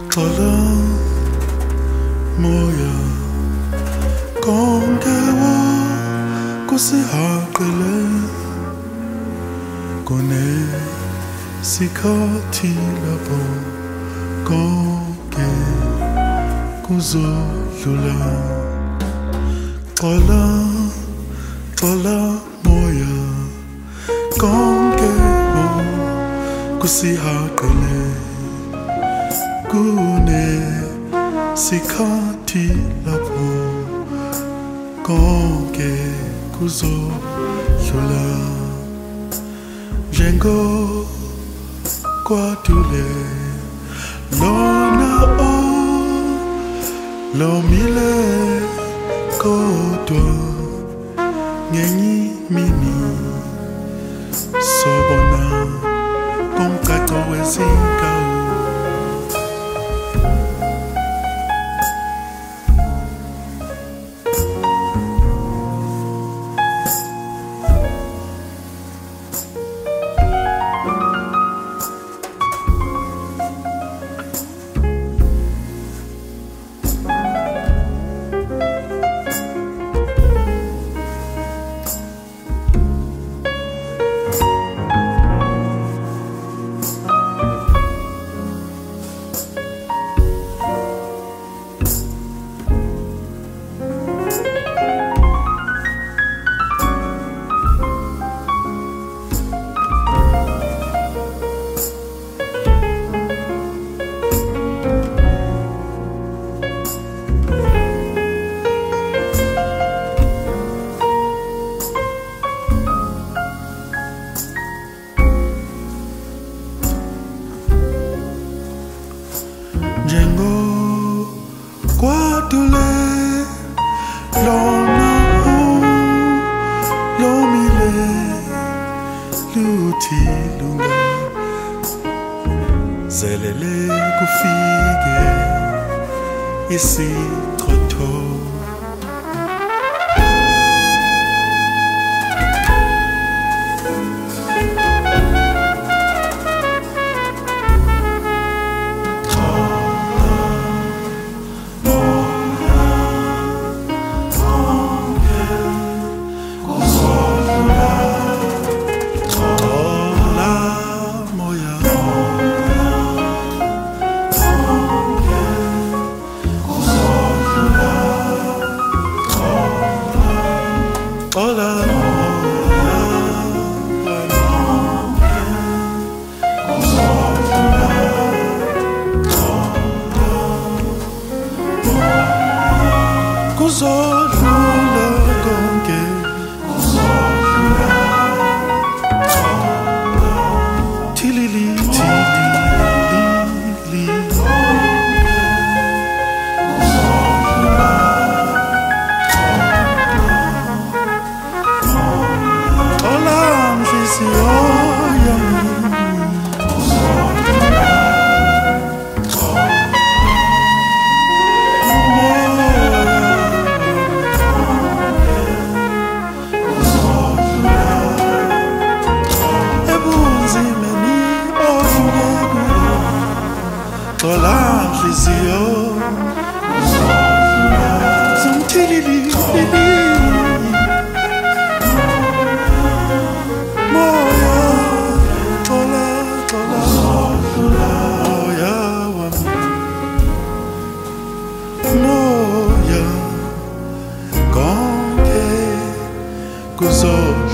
xola moya konke kusihaqele kunesikhathi lapho konke kuzodlula. Xola moya konke kusihaqele kunesikhathi lapho konke kuzodlula. Njengokwadule lona lomile kodwa ngenye imini sobona komgaqo wezinkawu. Njengokwadule lona lomile luthi lunga zelele kufike isichotho. Kuzodlula konke kuzodlula. Tilili tilili kuzodlula. Xola nhliziyo yami kuzodlula. Xola nhliziyo zomthilili moya. Xola moya wami moya konke kuzodlula.